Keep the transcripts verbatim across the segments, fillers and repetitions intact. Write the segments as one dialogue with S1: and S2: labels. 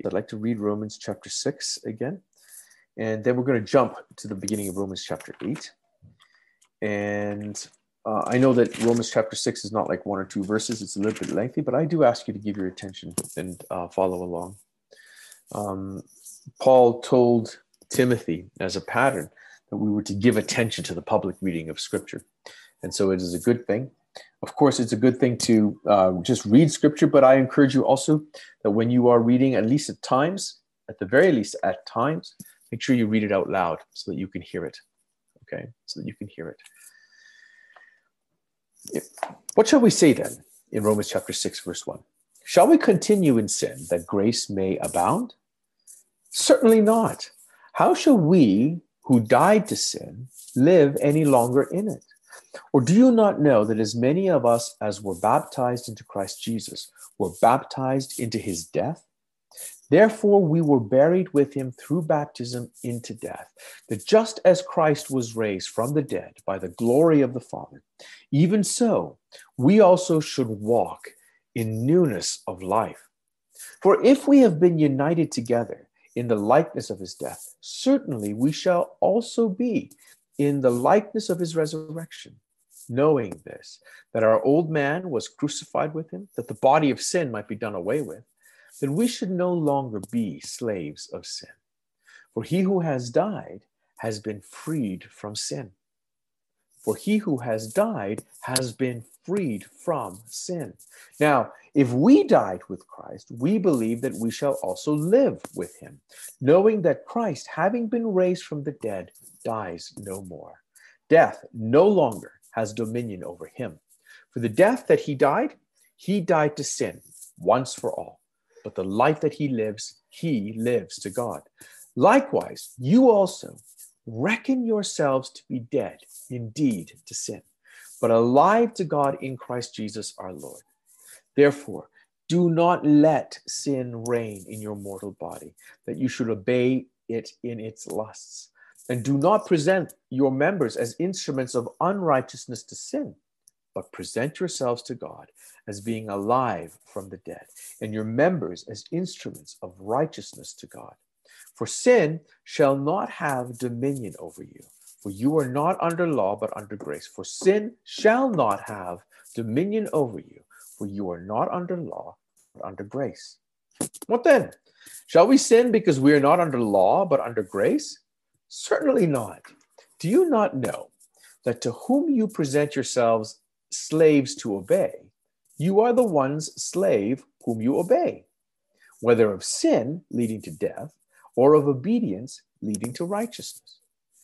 S1: I'd like to read Romans chapter six again, and then we're going to jump to the beginning of Romans chapter eight. And uh, I know that Romans chapter six is not like one or two verses. It's a little bit lengthy, but I do ask you to give your attention and uh, follow along. Um, Paul told Timothy as a pattern that we were to give attention to the public reading of Scripture. And so it is a good thing. Of course, it's a good thing to uh, just read Scripture, but I encourage you also that when you are reading, at least at times, at the very least at times, make sure you read it out loud so that you can hear it. Okay, so that you can hear it. What shall we say then in Romans chapter six, verse one? Shall we continue in sin that grace may abound? Certainly not. How shall we who died to sin live any longer in it? Or do you not know that as many of us as were baptized into Christ Jesus were baptized into his death? Therefore we were buried with him through baptism into death, that just as Christ was raised from the dead by the glory of the Father, even so we also should walk in newness of life. For if we have been united together in the likeness of his death, certainly we shall also be in the likeness of his resurrection, knowing this, that our old man was crucified with him, that the body of sin might be done away with, that we should no longer be slaves of sin. For he who has died has been freed from sin. For he who has died has been freed from sin. Now, if we died with Christ, we believe that we shall also live with him, knowing that Christ, having been raised from the dead, dies no more. Death no longer has dominion over him. For the death that he died, he died to sin once for all. But the life that he lives, he lives to God. Likewise, you also reckon yourselves to be dead indeed to sin, but alive to God in Christ Jesus our Lord. Therefore, do not let sin reign in your mortal body, that you should obey it in its lusts. And do not present your members as instruments of unrighteousness to sin, but present yourselves to God as being alive from the dead, and your members as instruments of righteousness to God. For sin shall not have dominion over you, for you are not under law, but under grace. For sin shall not have dominion over you, for you are not under law, but under grace. What then? Shall we sin because we are not under law, but under grace? Certainly not. Do you not know that to whom you present yourselves slaves to obey, you are the one's slave whom you obey, whether of sin leading to death or of obedience leading to righteousness?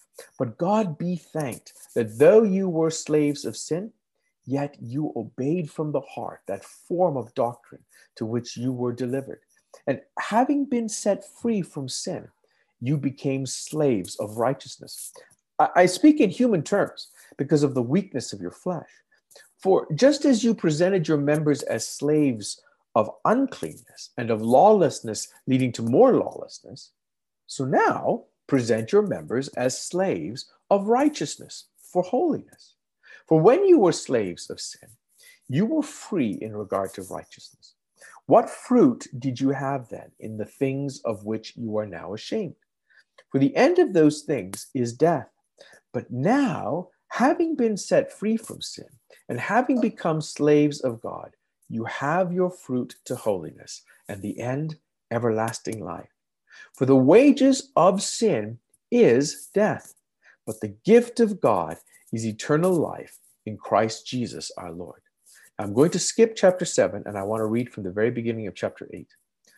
S1: But God be thanked that though you were slaves of sin, yet you obeyed from the heart that form of doctrine to which you were delivered. And having been set free from sin, you became slaves of righteousness. I, I speak in human terms because of the weakness of your flesh. For just as you presented your members as slaves of uncleanness and of lawlessness leading to more lawlessness, so now present your members as slaves of righteousness for holiness. For when you were slaves of sin, you were free in regard to righteousness. What fruit did you have then in the things of which you are now ashamed? For the end of those things is death. But now, having been set free from sin and having become slaves of God, you have your fruit to holiness, and the end, everlasting life. For the wages of sin is death, but the gift of God is eternal life in Christ Jesus our Lord. Now, I'm going to skip chapter seven, and I want to read from the very beginning of chapter eight.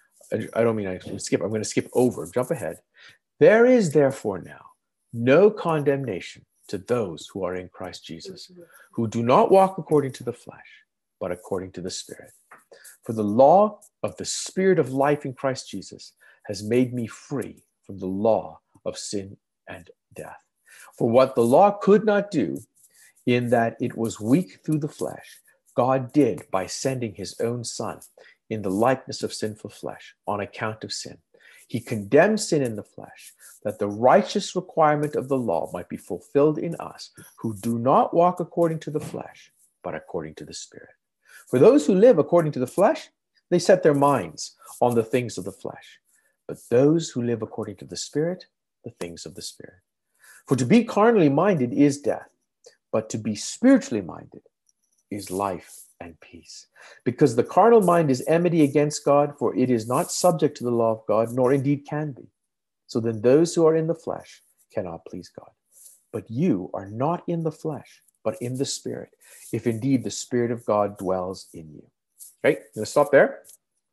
S1: I don't mean I skip, I'm going to skip over, jump ahead. There is therefore now no condemnation to those who are in Christ Jesus, who do not walk according to the flesh, but according to the Spirit. For the law of the Spirit of life in Christ Jesus has made me free from the law of sin and death. For what the law could not do, in that it was weak through the flesh, God did by sending his own Son in the likeness of sinful flesh on account of sin. He condemned sin in the flesh, that the righteous requirement of the law might be fulfilled in us, who do not walk according to the flesh, but according to the Spirit. For those who live according to the flesh, they set their minds on the things of the flesh. but those who live according to the Spirit, the things of the Spirit. For to be carnally minded is death, but to be spiritually minded is life and peace. Because the carnal mind is enmity against God, for it is not subject to the law of God, nor indeed can be. So then those who are in the flesh cannot please God. But you are not in the flesh, but in the Spirit, if indeed the Spirit of God dwells in you. Okay, I'm going to stop there.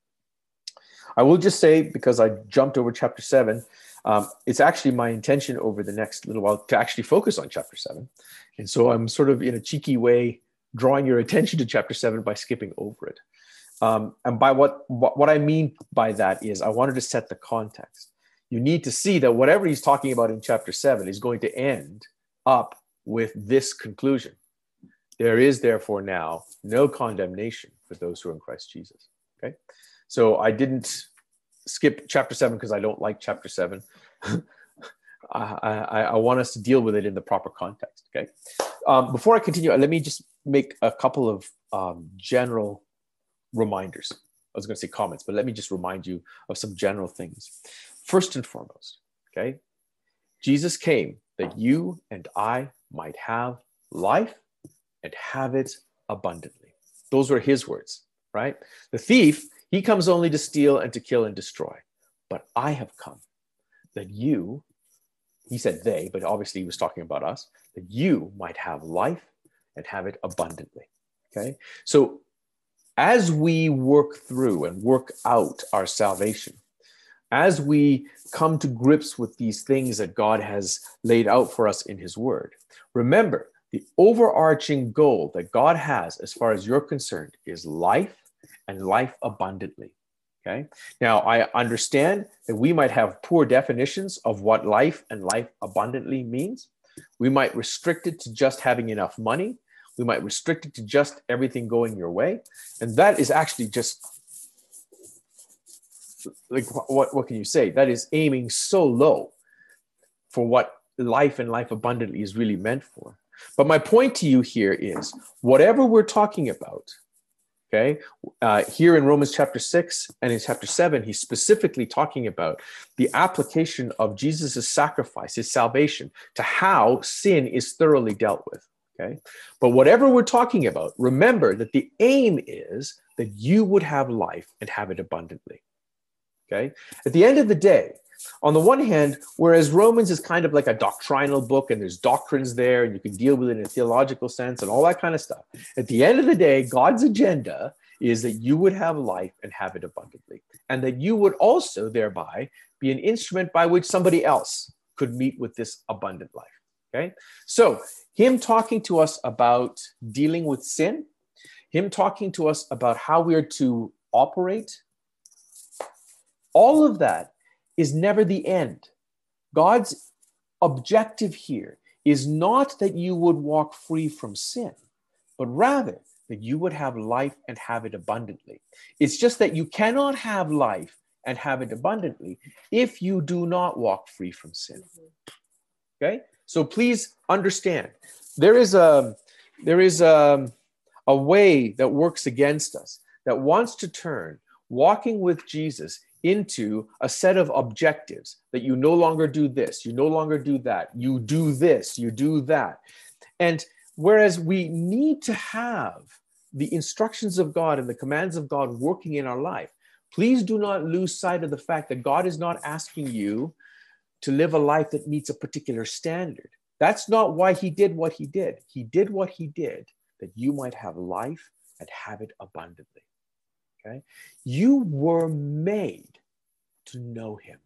S1: I will just say, because I jumped over chapter seven, um, it's actually my intention over the next little while to actually focus on chapter seven. And so I'm sort of in a cheeky way drawing your attention to chapter seven by skipping over it. Um, and by what, what, what I mean by that is I wanted to set the context. You need to see that whatever he's talking about in chapter seven is going to end up with this conclusion. There is therefore now no condemnation for those who are in Christ Jesus. Okay. So I didn't skip chapter seven because I don't like chapter seven. I, I, I want us to deal with it in the proper context. Okay. Um, before I continue, let me just make a couple of um, general reminders. I was going to say comments, but let me just remind you of some general things. First and foremost, okay, Jesus came that you and I might have life and have it abundantly. Those were his words, right? The thief, he comes only to steal and to kill and destroy. But I have come that you, he said they, but obviously he was talking about us, that you might have life and have it abundantly. Okay. So as we work through and work out our salvation, as we come to grips with these things that God has laid out for us in his word, remember the overarching goal that God has as far as you're concerned is life and life abundantly. Okay. Now, I understand that we might have poor definitions of what life and life abundantly means. We might restrict it to just having enough money. We might restrict it to just everything going your way. And that is actually just, like, what, what can you say? That is aiming so low for what life and life abundantly is really meant for. But my point to you here is whatever we're talking about, okay, uh, here in Romans chapter six and in chapter seven, he's specifically talking about the application of Jesus' sacrifice, his salvation, to how sin is thoroughly dealt with, okay? But whatever we're talking about, remember that the aim is that you would have life and have it abundantly, okay? At the end of the day, on the one hand, whereas Romans is kind of like a doctrinal book and there's doctrines there and you can deal with it in a theological sense and all that kind of stuff. At the end of the day, God's agenda is that you would have life and have it abundantly, and that you would also thereby be an instrument by which somebody else could meet with this abundant life. Okay. So him talking to us about dealing with sin, him talking to us about how we are to operate, all of that is never the end. God's objective here is not that you would walk free from sin, but rather that you would have life and have it abundantly. It's just that you cannot have life and have it abundantly if you do not walk free from sin. Okay? So please understand, there is a, there is a, a way that works against us, that wants to turn walking with Jesus into a set of objectives that you no longer do this, you no longer do that, you do this, you do that. And whereas we need to have the instructions of God and the commands of God working in our life, please do not lose sight of the fact that God is not asking you to live a life that meets a particular standard. That's not why he did what he did. He did what he did that you might have life and have it abundantly. Okay? You were made to know him.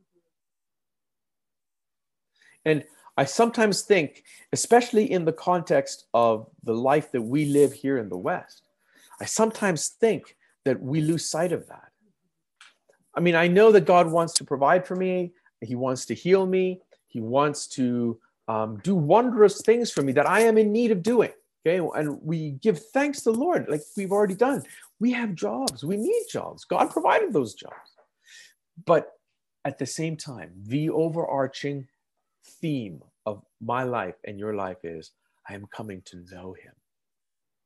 S1: And I sometimes think, especially in the context of the life that we live here in the West, I sometimes think that we lose sight of that. I mean, I know that God wants to provide for me. He wants to heal me. He wants to um, do wondrous things for me that I am in need of doing. Okay, and we give thanks to the Lord, like we've already done. We have jobs. We need jobs. God provided those jobs. But at the same time, the overarching theme of my life and your life is, I am coming to know him.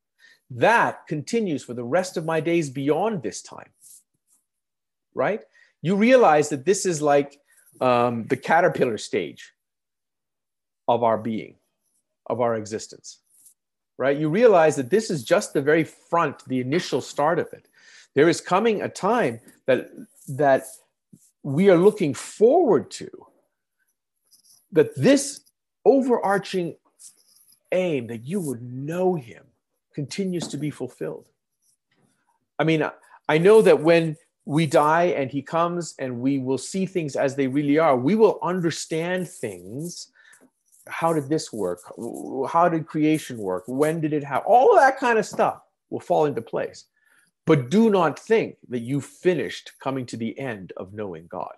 S1: That continues for the rest of my days beyond this time, right? you realize that this is like um, the caterpillar stage of our being, of our existence, right? You realize that this is just the very front, the initial start of it. There is coming a time that, that we are looking forward to, that this overarching aim that you would know him continues to be fulfilled. I mean, I know that when we die and he comes and we will see things as they really are, we will understand things. How did this work? How did creation work? When did it happen? All of that kind of stuff will fall into place. But do not think that you finished coming to the end of knowing God.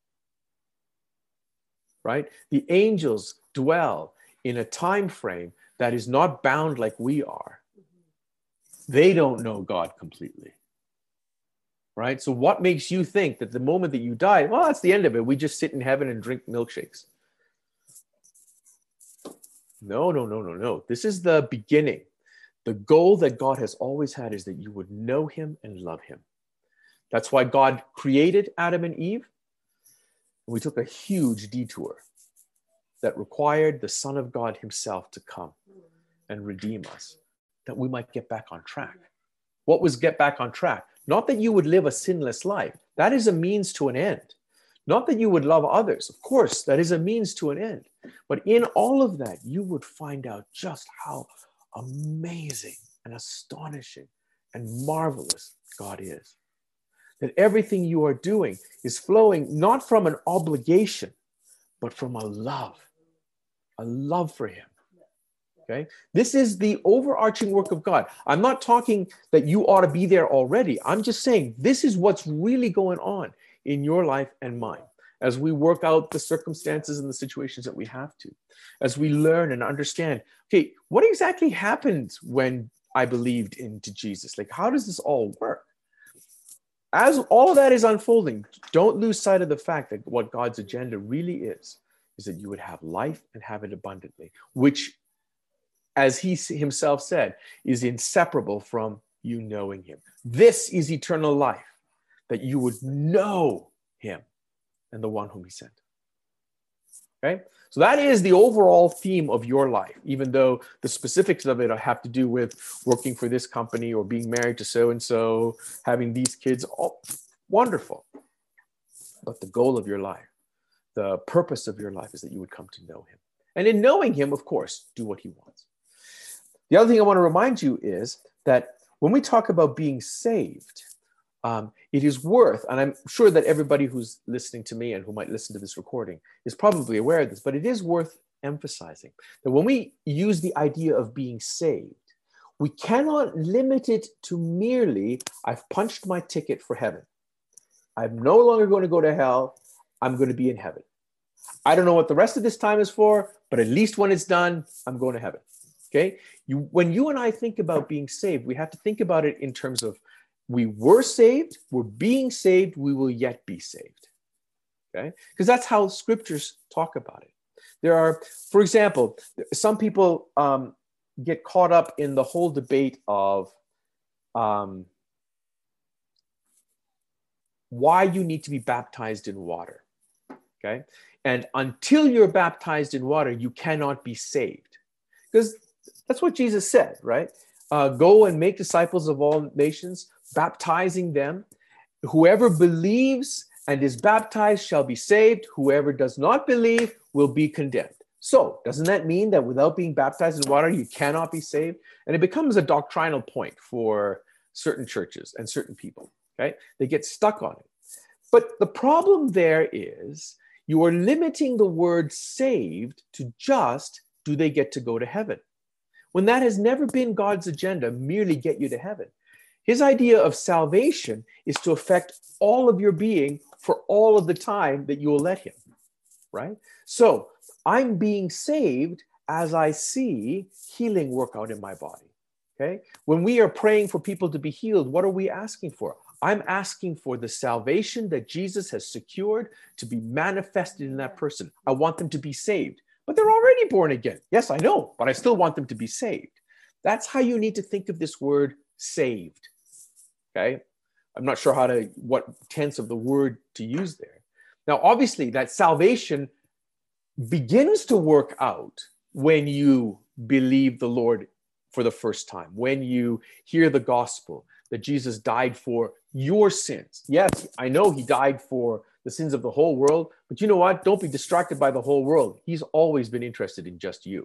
S1: Right? The angels dwell in a time frame that is not bound like we are. They don't know God completely. Right? So what makes you think that the moment that you die, well, that's the end of it. We just sit in heaven and drink milkshakes. No, no, no, no, no. This is the beginning. The goal that God has always had is that you would know him and love him. That's why God created Adam and Eve. We took a huge detour that required the Son of God himself to come and redeem us, that we might get back on track. What was get back on track? Not that you would live a sinless life. That is a means to an end. Not that you would love others. Of course, that is a means to an end. But in all of that, you would find out just how amazing and astonishing and marvelous God is. That everything you are doing is flowing not from an obligation, but from a love, a love for him. Okay? This is the overarching work of God. I'm not talking that you ought to be there already. I'm just saying this is what's really going on in your life and mine as we work out the circumstances and the situations that we have to, as we learn and understand, okay, what exactly happened when I believed into Jesus? Like, how does this all work? As all of that is unfolding, don't lose sight of the fact that what God's agenda really is, is that you would have life and have it abundantly, which, as he himself said, is inseparable from you knowing him. This is eternal life, that you would know him and the one whom he sent. Okay? So that is the overall theme of your life, even though the specifics of it have to do with working for this company or being married to so-and-so, having these kids, all wonderful. But the goal of your life, the purpose of your life is that you would come to know him. And in knowing him, of course, do what he wants. The other thing I want to remind you is that when we talk about being saved, Um, it is worth, and I'm sure that everybody who's listening to me and who might listen to this recording is probably aware of this, but it is worth emphasizing that when we use the idea of being saved, we cannot limit it to merely, I've punched my ticket for heaven. I'm no longer going to go to hell. I'm going to be in heaven. I don't know what the rest of this time is for, but at least when it's done, I'm going to heaven. Okay? You, when you and I think about being saved, we have to think about it in terms of we were saved, we're being saved, we will yet be saved. Okay? Because that's how scriptures talk about it. There are, for example, some people um, get caught up in the whole debate of um, why you need to be baptized in water. Okay? And until you're baptized in water, you cannot be saved. Because that's what Jesus said, right? Uh, go and make disciples of all nations, baptizing them. Whoever believes and is baptized shall be saved. Whoever does not believe will be condemned. So, doesn't that mean that without being baptized in water, you cannot be saved? And it becomes a doctrinal point for certain churches and certain people, okay? They get stuck on it. But the problem there is you are limiting the word saved to just, do they get to go to heaven? When that has never been God's agenda, merely get you to heaven. His idea of salvation is to affect all of your being for all of the time that you will let him, right? So I'm being saved as I see healing work out in my body, okay? When we are praying for people to be healed, what are we asking for? I'm asking for the salvation that Jesus has secured to be manifested in that person. I want them to be saved. But they're already born again. Yes, I know, but I still want them to be saved. That's how you need to think of this word saved, okay? I'm not sure how to, what tense of the word to use there. Now, obviously, that salvation begins to work out when you believe the Lord for the first time, when you hear the gospel that Jesus died for your sins. Yes, I know he died for the sins of the whole world, but you know what? Don't be distracted by the whole world. He's always been interested in just you.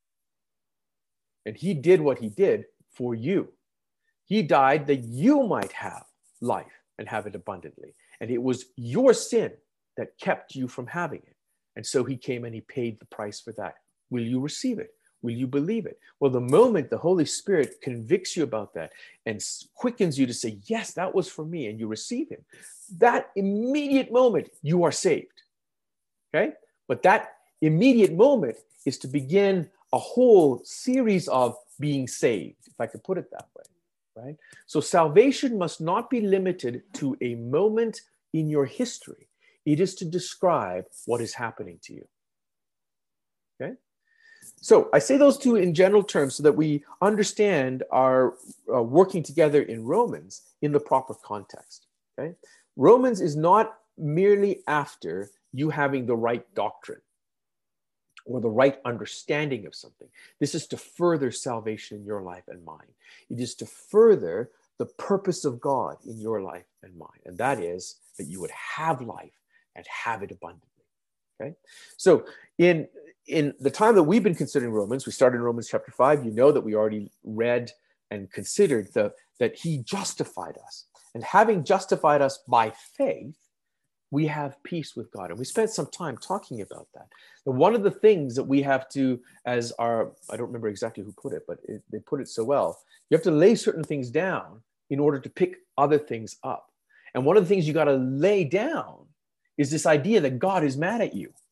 S1: And he did what he did for you. He died that you might have life and have it abundantly. And it was your sin that kept you from having it. And so he came and he paid the price for that. Will you receive it? Will you believe it? Well, the moment the Holy Spirit convicts you about that and quickens you to say, yes, that was for me, and you receive him, that immediate moment, you are saved. Okay? But that immediate moment is to begin a whole series of being saved, if I could put it that way. Right? So salvation must not be limited to a moment in your history. It is to describe what is happening to you. Okay? So I say those two in general terms so that we understand our uh, working together in Romans in the proper context. Okay? Romans is not merely after you having the right doctrine or the right understanding of something. This is to further salvation in your life and mine. It is to further the purpose of God in your life and mine. And that is that you would have life and have it abundantly. Okay? So in, in the time that we've been considering Romans, we started in Romans chapter five. You know that we already read and considered the, that he justified us. And having justified us by faith, we have peace with God. And we spent some time talking about that. And one of the things that we have to, as our, I don't remember exactly who put it, but it, they put it so well, you have to lay certain things down in order to pick other things up. And one of the things you got to lay down is this idea that God is mad at you.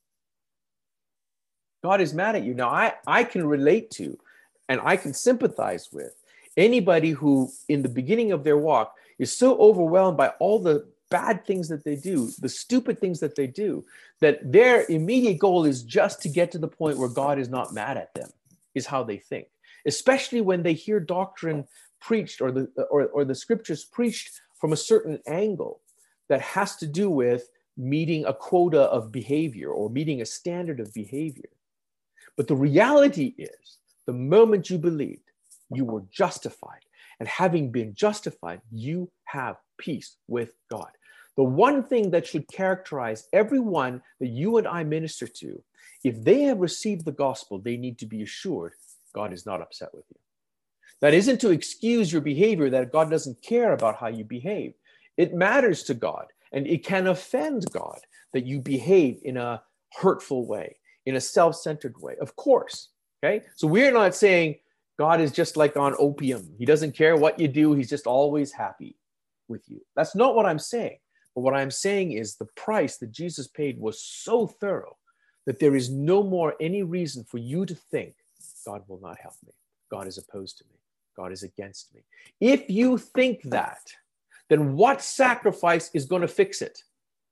S1: God is mad at you. Now, I, I can relate to, and I can sympathize with anybody who, in the beginning of their walk, is so overwhelmed by all the bad things that they do, the stupid things that they do, that their immediate goal is just to get to the point where God is not mad at them, is how they think. Especially when they hear doctrine preached or the, or, or the scriptures preached from a certain angle that has to do with meeting a quota of behavior or meeting a standard of behavior. But the reality is, the moment you believed, you were justified. And having been justified, you have peace with God. The one thing that should characterize everyone that you and I minister to, if they have received the gospel, they need to be assured God is not upset with you. That isn't to excuse your behavior, that God doesn't care about how you behave. It matters to God, and it can offend God that you behave in a hurtful way, in a self-centered way. Of course, okay? So we're not saying God is just like on opium. He doesn't care what you do. He's just always happy with you. That's not what I'm saying. But what I'm saying is the price that Jesus paid was so thorough that there is no more any reason for you to think God will not help me. God is opposed to me. God is against me. If you think that, then what sacrifice is going to fix it?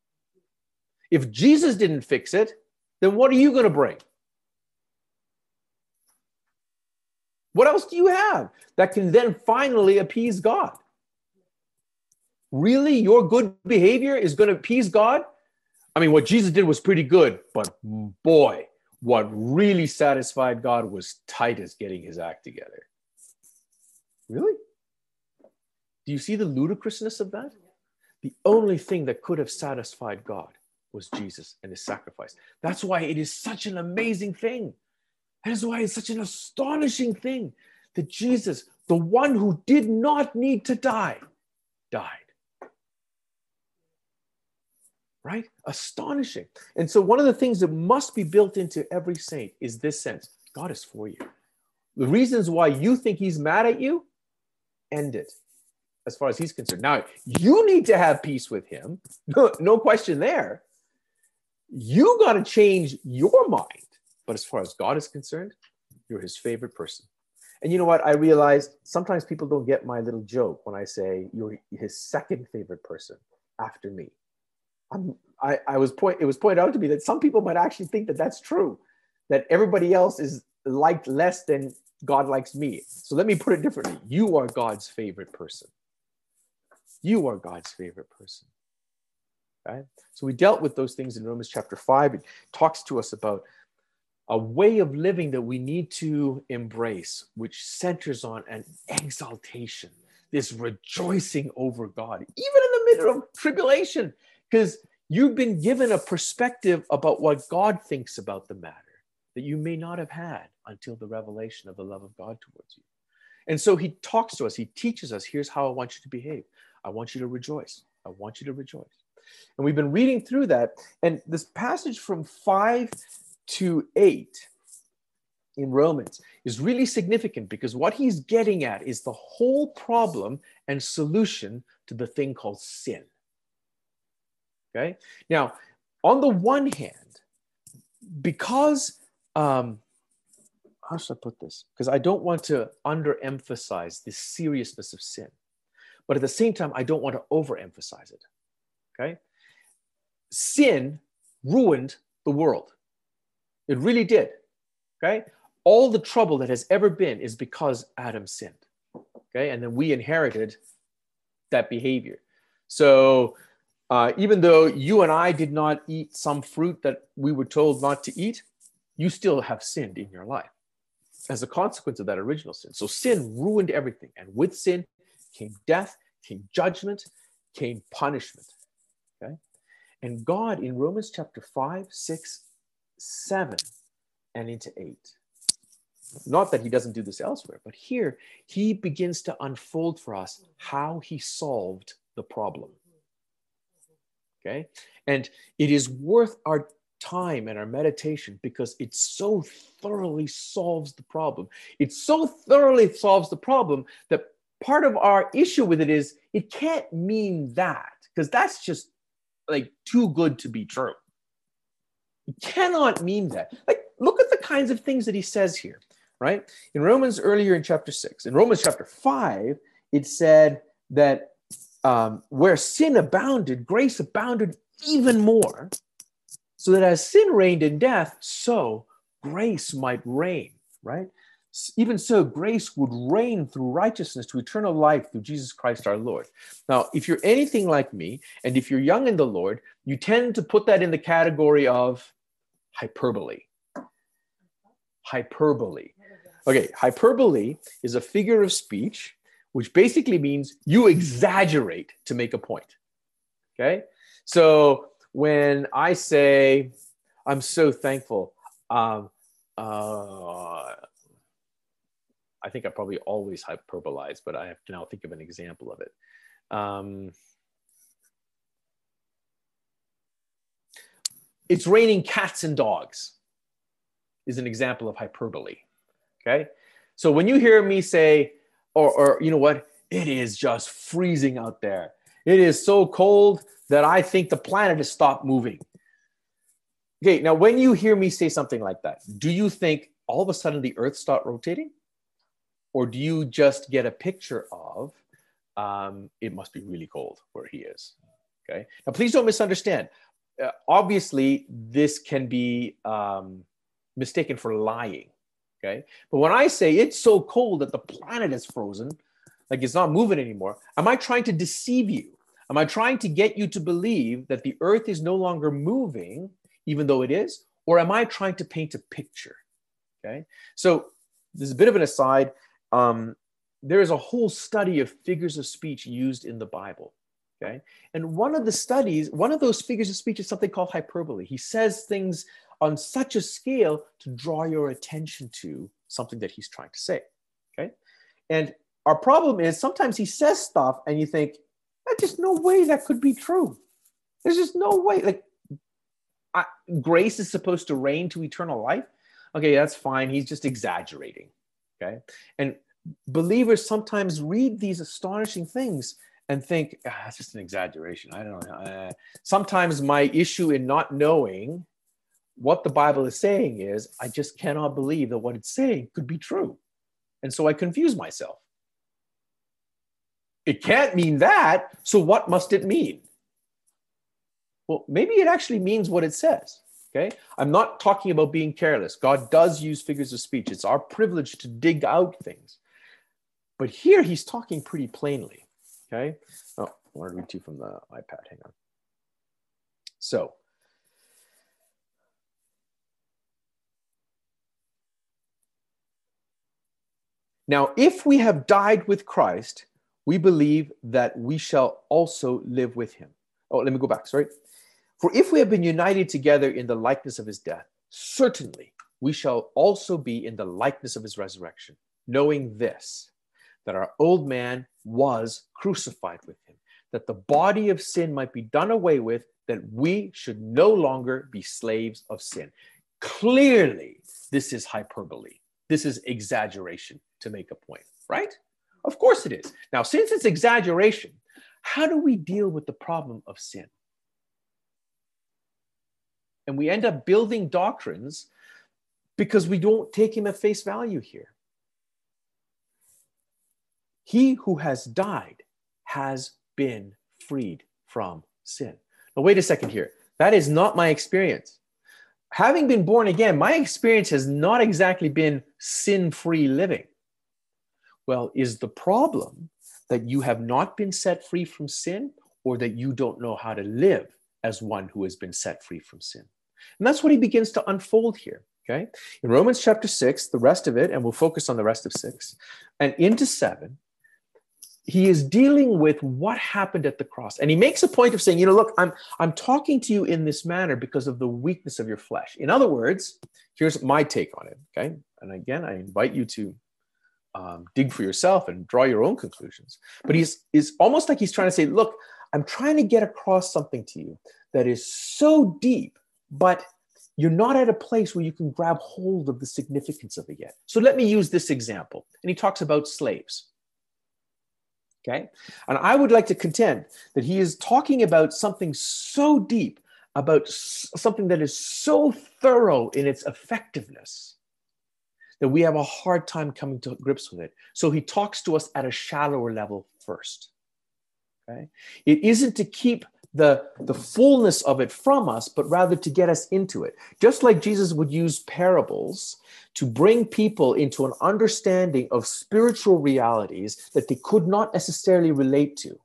S1: If Jesus didn't fix it, then what are you going to bring? What else do you have that can then finally appease God? Really, your good behavior is going to appease God? I mean, what Jesus did was pretty good, but boy, what really satisfied God was Titus getting his act together. Really? Do you see the ludicrousness of that? The only thing that could have satisfied God was Jesus and his sacrifice. That's why it is such an amazing thing. That is why it's such an astonishing thing that Jesus, the one who did not need to die, died. Right? Astonishing. And so one of the things that must be built into every saint is this sense: God is for you. The reasons why you think he's mad at you, end it as far as he's concerned. Now, you need to have peace with him. No, no question there. You got to change your mind. But as far as God is concerned, you're his favorite person. And you know what? I realize sometimes people don't get my little joke when I say you're his second favorite person after me. I'm, I, I was point, it was pointed out to me that some people might actually think that that's true, that everybody else is liked less than God likes me. So let me put it differently. You are God's favorite person. You are God's favorite person. Right? So we dealt with those things in Romans chapter five. It talks to us about a way of living that we need to embrace, which centers on an exaltation, this rejoicing over God, even in the middle of tribulation, because you've been given a perspective about what God thinks about the matter that you may not have had until the revelation of the love of God towards you. And so he talks to us, he teaches us, here's how I want you to behave. I want you to rejoice. I want you to rejoice. And we've been reading through that. And this passage from five to eight in Romans is really significant because what he's getting at is the whole problem and solution to the thing called sin. Okay? Now, on the one hand, because, um, how should I put this? Because I don't want to underemphasize the seriousness of sin. But at the same time, I don't want to overemphasize it. Okay? Sin ruined the world. It really did. Okay? All the trouble that has ever been is because Adam sinned. Okay? And then we inherited that behavior. So uh, even though you and I did not eat some fruit that we were told not to eat, you still have sinned in your life as a consequence of that original sin. So sin ruined everything. And with sin came death, came judgment, came punishment. Okay? And God in Romans chapter five, six, seven, and into eight, not that he doesn't do this elsewhere, but here he begins to unfold for us how he solved the problem. Okay? And it is worth our time and our meditation because it so thoroughly solves the problem. It so thoroughly solves the problem that part of our issue with it is it can't mean that, because that's just like too good to be true. It cannot mean that. Like, look at the kinds of things that he says here, right? In Romans earlier in chapter six, in Romans chapter five, it said that um, where sin abounded, grace abounded even more, so that as sin reigned in death, so grace might reign, right? Even so, grace would reign through righteousness to eternal life through Jesus Christ our Lord. Now, if you're anything like me, and if you're young in the Lord, you tend to put that in the category of hyperbole. Hyperbole. Okay, hyperbole is a figure of speech, which basically means you exaggerate to make a point. Okay? So when I say, I'm so thankful, um, uh, I think I probably always hyperbolize, but I have to now think of an example of it. Um, it's raining cats and dogs is an example of hyperbole. Okay. So when you hear me say, or, or you know what, it is just freezing out there. It is so cold that I think the planet has stopped moving. Okay. Now, when you hear me say something like that, do you think all of a sudden the earth stopped rotating? Or do you just get a picture of, um, it must be really cold where he is? Okay. Now, please don't misunderstand. Uh, obviously, this can be um, mistaken for lying. Okay. But when I say it's so cold that the planet is frozen, like it's not moving anymore, am I trying to deceive you? Am I trying to get you to believe that the earth is no longer moving, even though it is? Or am I trying to paint a picture? Okay. So there's a bit of an aside. Um, there is a whole study of figures of speech used in the Bible. Okay. And one of the studies, one of those figures of speech is something called hyperbole. He says things on such a scale to draw your attention to something that he's trying to say. Okay. And our problem is sometimes he says stuff and you think, there's just no way that could be true. There's just no way. Like, I, grace is supposed to reign to eternal life. Okay, that's fine. He's just exaggerating. Okay. And believers sometimes read these astonishing things and think, ah, that's just an exaggeration. I don't know. Uh, sometimes my issue in not knowing what the Bible is saying is I just cannot believe that what it's saying could be true. And so I confuse myself. It can't mean that. So what must it mean? Well, maybe it actually means what it says. Okay. I'm not talking about being careless. God does use figures of speech. It's our privilege to dig out things. But here he's talking pretty plainly. Okay. Oh, I want to read to you from the iPad. Hang on. So, now, if we have died with Christ, we believe that we shall also live with him. Oh, let me go back, sorry. For if we have been united together in the likeness of his death, certainly we shall also be in the likeness of his resurrection, knowing this, that our old man was crucified with him, that the body of sin might be done away with, that we should no longer be slaves of sin. Clearly, this is hyperbole. This is exaggeration to make a point, right? Of course it is. Now, since it's exaggeration, how do we deal with the problem of sin? And we end up building doctrines because we don't take him at face value here. He who has died has been freed from sin. Now, wait a second here. That is not my experience. Having been born again, my experience has not exactly been sin-free living. Well, is the problem that you have not been set free from sin, or that you don't know how to live as one who has been set free from sin? And that's what he begins to unfold here, okay? In Romans chapter six, the rest of it, and we'll focus on the rest of six, and into seven, he is dealing with what happened at the cross. And he makes a point of saying, you know, look, I'm, I'm talking to you in this manner because of the weakness of your flesh. In other words, here's my take on it, okay? And again, I invite you to um, dig for yourself and draw your own conclusions. But he's, is almost like he's trying to say, look, I'm trying to get across something to you that is so deep, but you're not at a place where you can grab hold of the significance of it yet. So let me use this example. And he talks about slaves. Okay. And I would like to contend that he is talking about something so deep, about something that is so thorough in its effectiveness, that we have a hard time coming to grips with it. So he talks to us at a shallower level first. Okay. It isn't to keep the, the fullness of it from us, but rather to get us into it. Just like Jesus would use parables to bring people into an understanding of spiritual realities that they could not necessarily relate to.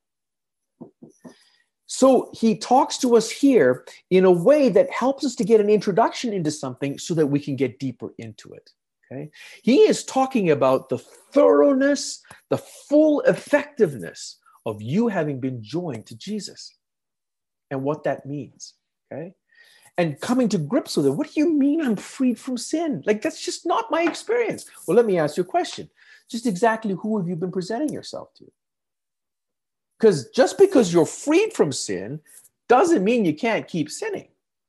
S1: So he talks to us here in a way that helps us to get an introduction into something so that we can get deeper into it. Okay? He is talking about the thoroughness, the full effectiveness of you having been joined to Jesus and what that means. Okay? And coming to grips with it. What do you mean I'm freed from sin? Like, that's just not my experience. Well, let me ask you a question. Just exactly who have you been presenting yourself to? Because just because you're freed from sin doesn't mean you can't keep sinning.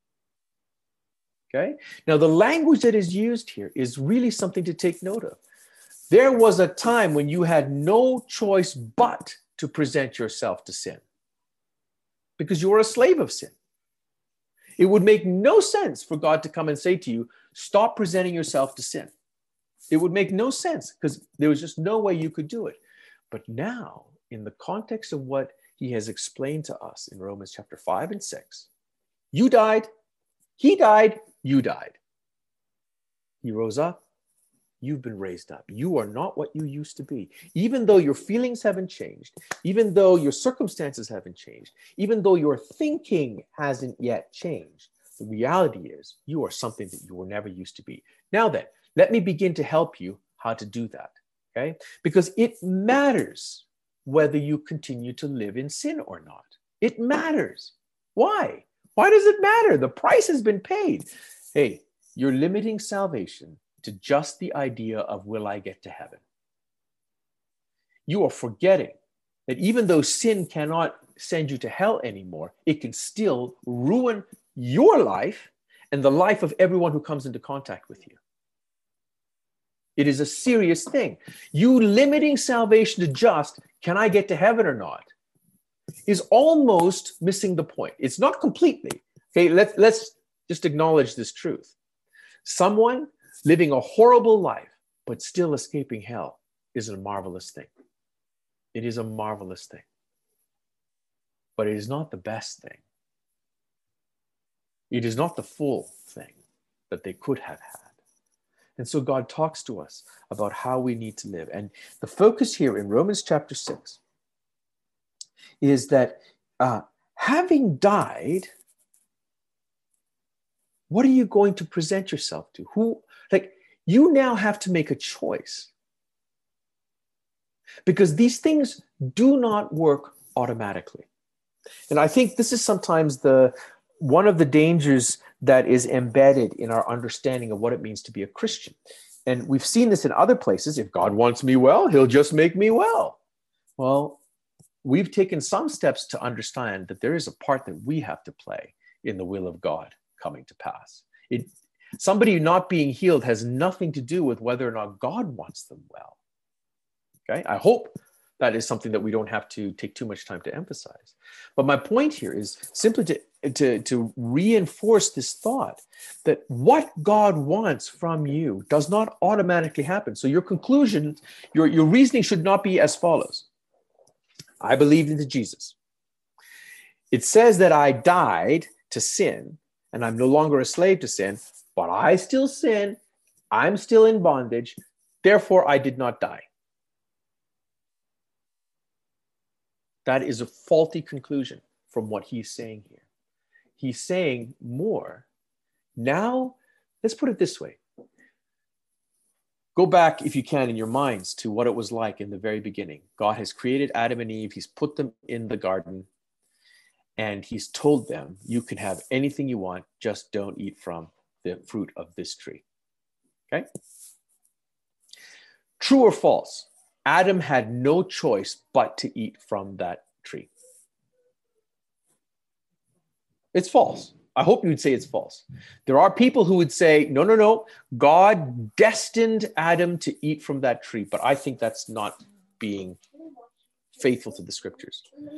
S1: Okay? Now, the language that is used here is really something to take note of. There was a time when you had no choice but to present yourself to sin because you were a slave of sin. It would make no sense for God to come and say to you, stop presenting yourself to sin. It would make no sense because there was just no way you could do it. But now, in the context of what he has explained to us in Romans chapter five and six, you died, he died, you died. He rose up, you've been raised up. You are not what you used to be. Even though your feelings haven't changed, even though your circumstances haven't changed, even though your thinking hasn't yet changed, the reality is you are something that you were never used to be. Now then, let me begin to help you how to do that, okay? Because it matters whether you continue to live in sin or not. It matters. Why? Why does it matter? The price has been paid. Hey, you're limiting salvation to just the idea of, will I get to heaven? You are forgetting that even though sin cannot send you to hell anymore, it can still ruin your life and the life of everyone who comes into contact with you. It is a serious thing. You limiting salvation to just, can I get to heaven or not, is almost missing the point. It's not completely. Okay, let's, let's just acknowledge this truth. Someone living a horrible life, but still escaping hell is a marvelous thing. It is a marvelous thing. But it is not the best thing. It is not the full thing that they could have had. And so God talks to us about how we need to live. And the focus here in Romans chapter six is that uh, having died, what are you going to present yourself to? Who, like, you now have to make a choice. Because these things do not work automatically. And I think this is sometimes the one of the dangers that is embedded in our understanding of what it means to be a Christian. And we've seen this in other places. If God wants me well, he'll just make me well. Well, we've taken some steps to understand that there is a part that we have to play in the will of God coming to pass. It, somebody not being healed has nothing to do with whether or not God wants them well. Okay, I hope that is something that we don't have to take too much time to emphasize. But my point here is simply to, to, to reinforce this thought that what God wants from you does not automatically happen. So your conclusion, your, your reasoning should not be as follows. I believed into Jesus. It says that I died to sin and I'm no longer a slave to sin, but I still sin. I'm still in bondage. Therefore, I did not die. That is a faulty conclusion from what he's saying here. He's saying more. Now, let's put it this way. Go back, if you can, in your minds to what it was like in the very beginning. God has created Adam and Eve. He's put them in the garden. And he's told them, you can have anything you want, just don't eat from the fruit of this tree. Okay? True or false? Adam had no choice but to eat from that tree. It's false. I hope you'd say it's false. There are people who would say, no, no, no, God destined Adam to eat from that tree. But I think that's not being faithful to the scriptures.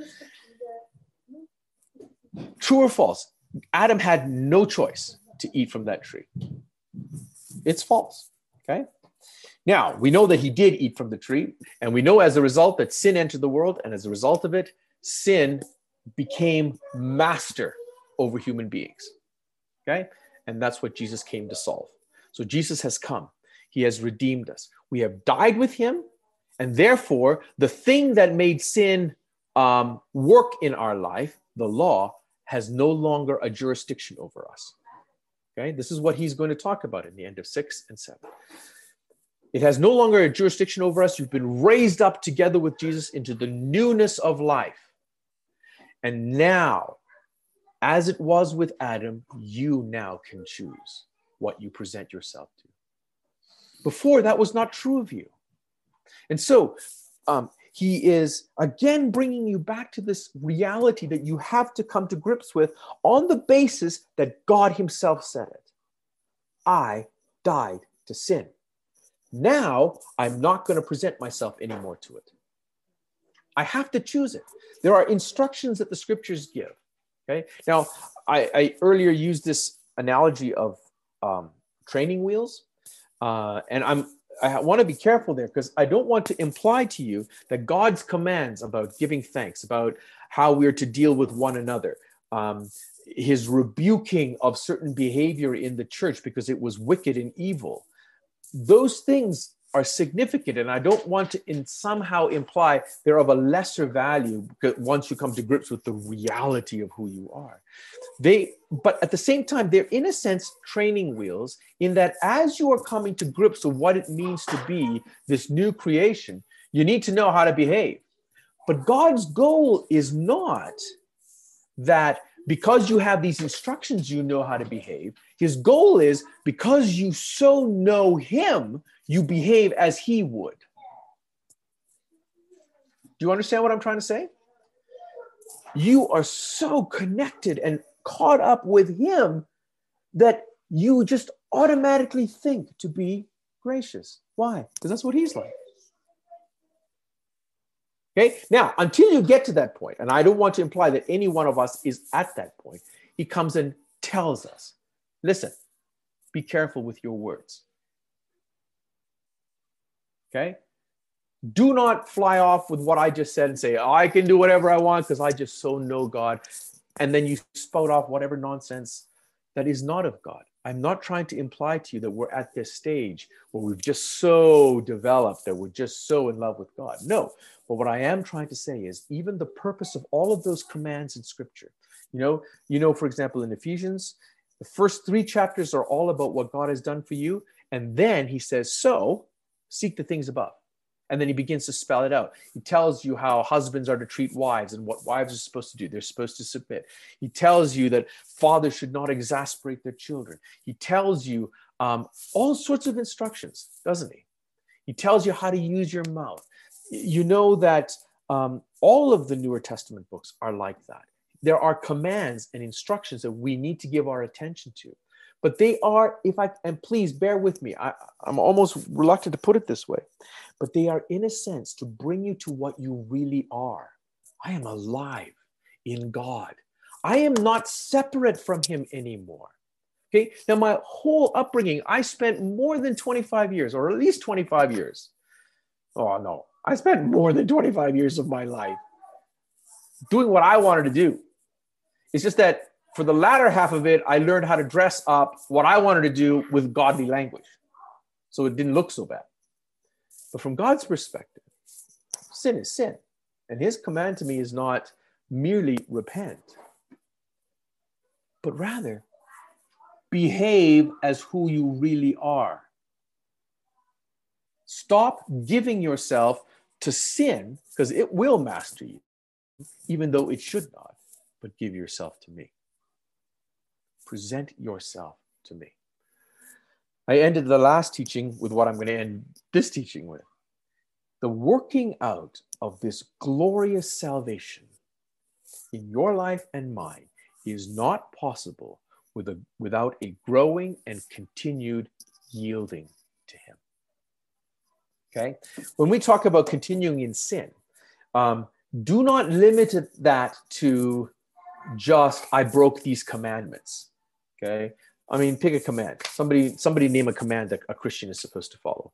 S1: True or false? Adam had no choice to eat from that tree. It's false. Okay? Now, we know that he did eat from the tree, and we know as a result that sin entered the world, and as a result of it, sin became master over human beings. Okay? And that's what Jesus came to solve. So Jesus has come. He has redeemed us. We have died with him, and therefore, the thing that made sin um, work in our life, the law, has no longer a jurisdiction over us. Okay? This is what he's going to talk about in the end of six and seven. It has no longer a jurisdiction over us. You've been raised up together with Jesus into the newness of life. And now, as it was with Adam, you now can choose what you present yourself to. Before, that was not true of you. And so, um, he is again bringing you back to this reality that you have to come to grips with on the basis that God himself said it. I died to sin. Now, I'm not going to present myself anymore to it. I have to choose it. There are instructions that the scriptures give. Okay. Now, I, I earlier used this analogy of um, training wheels, uh, and I'm I want to be careful there because I don't want to imply to you that God's commands about giving thanks, about how we're to deal with one another, um, his rebuking of certain behavior in the church because it was wicked and evil. Those things are significant, and I don't want to in somehow imply they're of a lesser value once you come to grips with the reality of who you are. They, but at the same time, they're in a sense training wheels in that as you are coming to grips with what it means to be this new creation, you need to know how to behave. But God's goal is not that because you have these instructions, you know how to behave. His goal is because you so know him, you behave as he would. Do you understand what I'm trying to say? You are so connected and caught up with him that you just automatically think to be gracious. Why? Because that's what he's like. Okay, now, until you get to that point, and I don't want to imply that any one of us is at that point, he comes and tells us, listen, be careful with your words. Okay? Do not fly off with what I just said and say, oh, I can do whatever I want because I just so know God. And then you spout off whatever nonsense that is not of God. I'm not trying to imply to you that we're at this stage where we've just so developed that we're just so in love with God. No, but what I am trying to say is even the purpose of all of those commands in Scripture, you know, you know, for example, in Ephesians, the first three chapters are all about what God has done for you. And then he says, so seek the things above. And then he begins to spell it out. He tells you how husbands are to treat wives and what wives are supposed to do. They're supposed to submit. He tells you that fathers should not exasperate their children. He tells you um, all sorts of instructions, doesn't he? He tells you how to use your mouth. You know that um, all of the Newer Testament books are like that. There are commands and instructions that we need to give our attention to. But they are, if I, and please bear with me, I, I'm almost reluctant to put it this way, but they are in a sense to bring you to what you really are. I am alive in God. I am not separate from him anymore. Okay. Now, my whole upbringing, I spent more than twenty-five years, or at least twenty-five years. Oh, no, I spent more than twenty-five years of my life doing what I wanted to do. It's just that for the latter half of it, I learned how to dress up what I wanted to do with godly language. So it didn't look so bad. But from God's perspective, sin is sin. And his command to me is not merely repent, but rather behave as who you really are. Stop giving yourself to sin, because it will master you, even though it should not, but give yourself to me. Present yourself to me. I ended the last teaching with what I'm going to end this teaching with. The working out of this glorious salvation in your life and mine is not possible with a, without a growing and continued yielding to him. Okay? When we talk about continuing in sin, um, do not limit that to just, I broke these commandments. Okay? I mean, pick a command. Somebody, somebody name a command that a Christian is supposed to follow.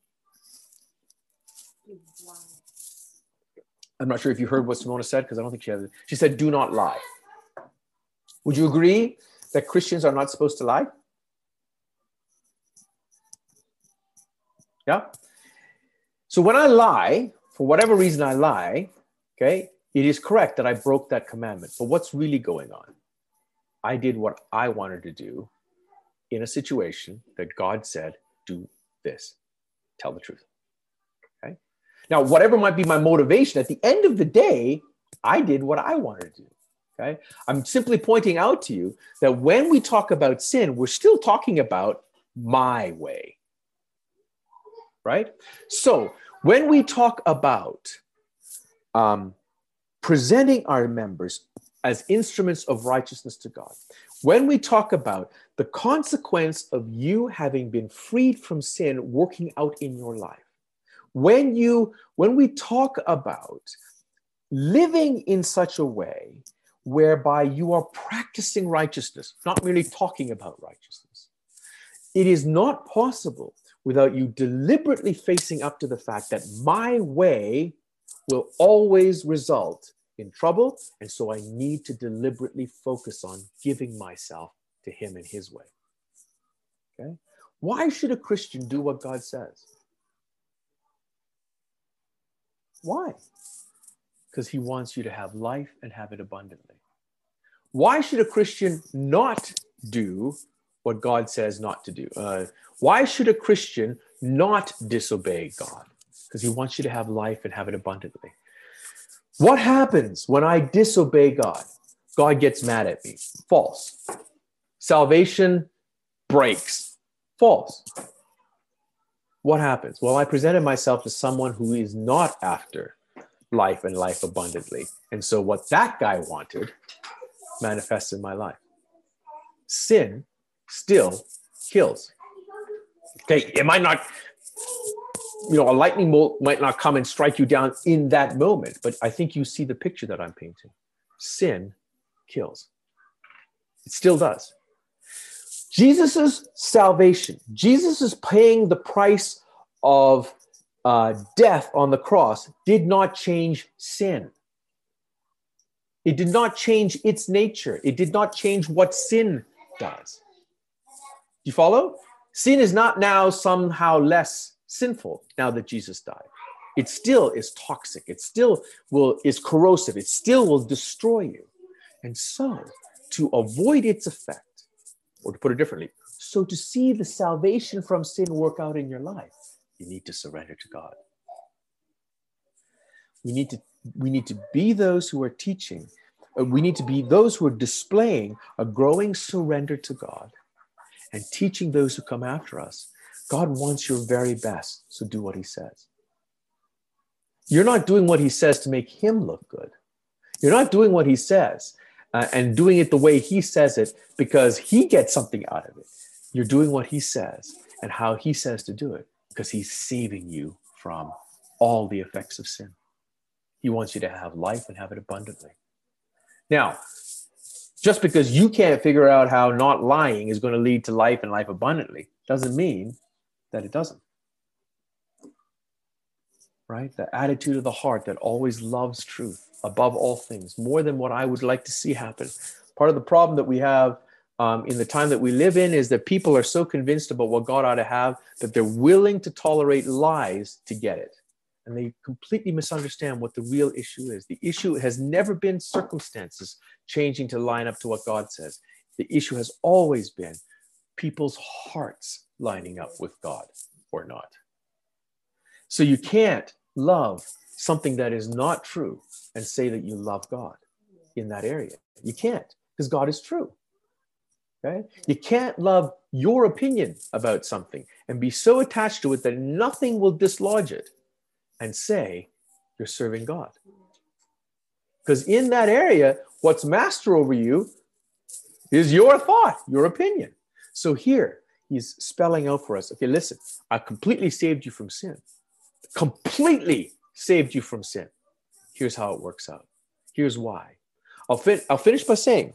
S1: I'm not sure if you heard what Simona said, because I don't think she has it. She said, do not lie. Would you agree that Christians are not supposed to lie? Yeah? So when I lie, for whatever reason I lie, okay, it is correct that I broke that commandment. But what's really going on? I did what I wanted to do in a situation that God said, do this. Tell the truth. Okay? Now, whatever might be my motivation, at the end of the day, I did what I wanted to do. Okay? I'm simply pointing out to you that when we talk about sin, we're still talking about my way. Right? So when we talk about um, presenting our members as instruments of righteousness to God, when we talk about the consequence of you having been freed from sin working out in your life, when you, when we talk about living in such a way whereby you are practicing righteousness, not merely talking about righteousness, it is not possible without you deliberately facing up to the fact that my way will always result in trouble, and so I need to deliberately focus on giving myself to him in his way. Okay? Why should a Christian do what God says? Why? Because he wants you to have life and have it abundantly. Why should a Christian not do what God says not to do? Uh, why should a Christian not disobey God? Because he wants you to have life and have it abundantly. What happens when I disobey God? God gets mad at me. False. Salvation breaks. False. What happens? Well, I presented myself to someone who is not after life and life abundantly. And so what that guy wanted manifests in my life. Sin still kills. Okay, it might not, you know, a lightning bolt might not come and strike you down in that moment, but I think you see the picture that I'm painting. Sin kills. It still does. Jesus's salvation, Jesus is paying the price of uh, death on the cross, did not change sin. It did not change its nature. It did not change what sin does. you follow? Sin is not now somehow less sinful now that Jesus died. It still is toxic. It still will is corrosive. It still will destroy you. And so, to avoid its effect, or to put it differently, so to see the salvation from sin work out in your life, you need to surrender to God. We need to, we need to be those who are teaching. We need to be those who are displaying a growing surrender to God and teaching those who come after us. God wants your very best, so do what he says. You're not doing what he says to make him look good. You're not doing what he says uh, and doing it the way he says it because he gets something out of it. You're doing what he says and how he says to do it because he's saving you from all the effects of sin. He wants you to have life and have it abundantly. Now, just because you can't figure out how not lying is going to lead to life and life abundantly doesn't mean that it doesn't. Right? The attitude of the heart that always loves truth above all things, more than what I would like to see happen. Part of the problem that we have um, in the time that we live in is that people are so convinced about what God ought to have that they're willing to tolerate lies to get it. And they completely misunderstand what the real issue is. The issue has never been circumstances changing to line up to what God says. The issue has always been people's hearts lining up with God or not. So you can't love something that is not true and say that you love God in that area. You can't, because God is true. Okay? You can't love your opinion about something and be so attached to it that nothing will dislodge it and say you're serving God. Because in that area, what's master over you is your thought, your opinion. So here, he's spelling out for us, okay, listen, I completely saved you from sin. Completely saved you from sin. Here's how it works out. Here's why. I'll, fin- I'll finish by saying,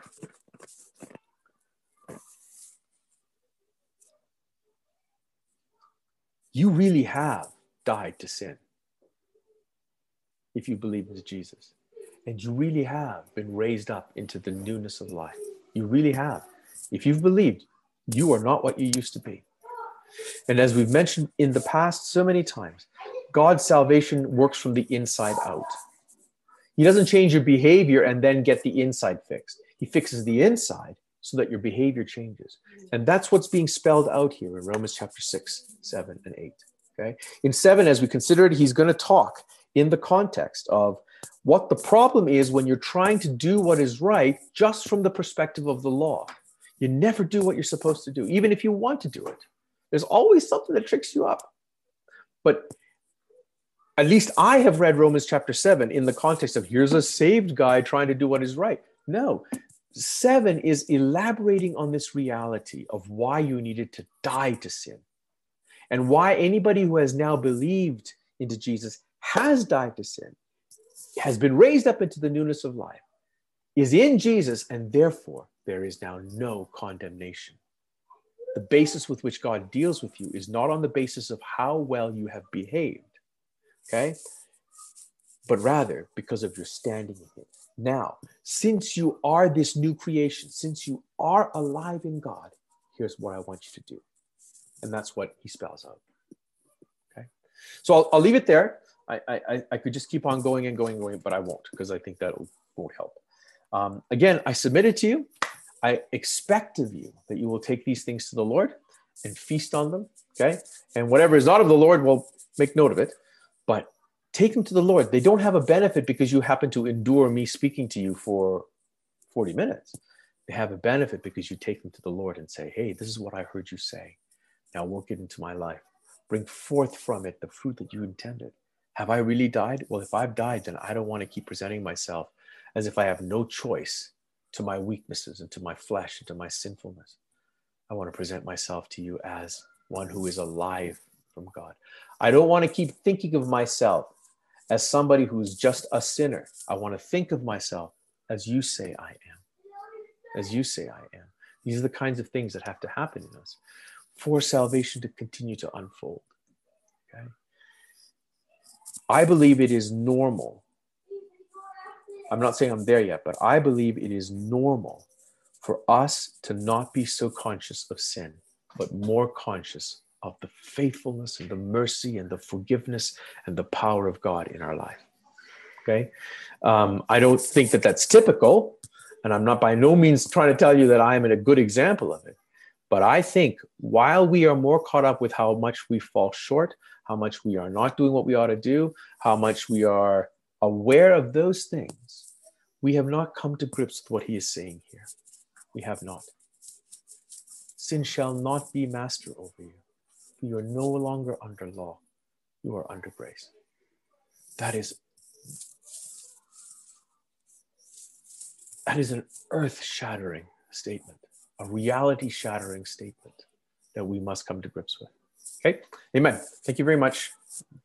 S1: you really have died to sin if you believe in Jesus. And you really have been raised up into the newness of life. You really have. If you've believed, you are not what you used to be. And as we've mentioned in the past so many times, God's salvation works from the inside out. He doesn't change your behavior and then get the inside fixed. He fixes the inside so that your behavior changes. And that's what's being spelled out here in Romans chapter six, seven, and eight. Okay? In seven, as we consider it, he's going to talk in the context of what the problem is when you're trying to do what is right just from the perspective of the law. You never do what you're supposed to do, even if you want to do it. There's always something that tricks you up. But at least I have read Romans chapter seven in the context of here's a saved guy trying to do what is right. No, seven is elaborating on this reality of why you needed to die to sin and why anybody who has now believed into Jesus has died to sin, has been raised up into the newness of life, is in Jesus, and therefore there is now no condemnation. The basis with which God deals with you is not on the basis of how well you have behaved, okay? But rather because of your standing in him. Now, since you are this new creation, since you are alive in God, here's what I want you to do. And that's what he spells out, okay? So I'll, I'll leave it there. I, I, I could just keep on going and going and going, but I won't, because I think that won't help. Um, again, I submit it to you. I expect of you that you will take these things to the Lord and feast on them, okay? And whatever is not of the Lord, well, make note of it. But take them to the Lord. They don't have a benefit because you happen to endure me speaking to you for forty minutes. They have a benefit because you take them to the Lord and say, hey, this is what I heard you say. Now work it into my life. Bring forth from it the fruit that you intended. Have I really died? Well, if I've died, then I don't want to keep presenting myself as if I have no choice to my weaknesses and to my flesh and to my sinfulness. I want to present myself to you as one who is alive from God. I don't want to keep thinking of myself as somebody who's just a sinner. I want to think of myself as you say I am, as you say I am. These are the kinds of things that have to happen in us for salvation to continue to unfold, okay? I believe it is normal. I'm not saying I'm there yet, but I believe it is normal for us to not be so conscious of sin, but more conscious of the faithfulness and the mercy and the forgiveness and the power of God in our life. Okay? Um, I don't think that that's typical, and I'm not by no means trying to tell you that I am a good example of it. But I think while we are more caught up with how much we fall short, how much we are not doing what we ought to do, how much we are aware of those things, we have not come to grips with what he is saying here. We have not. Sin shall not be master over you. You are no longer under law. You are under grace. That is, that is an earth-shattering statement, a reality-shattering statement that we must come to grips with. Okay? Amen. Thank you very much.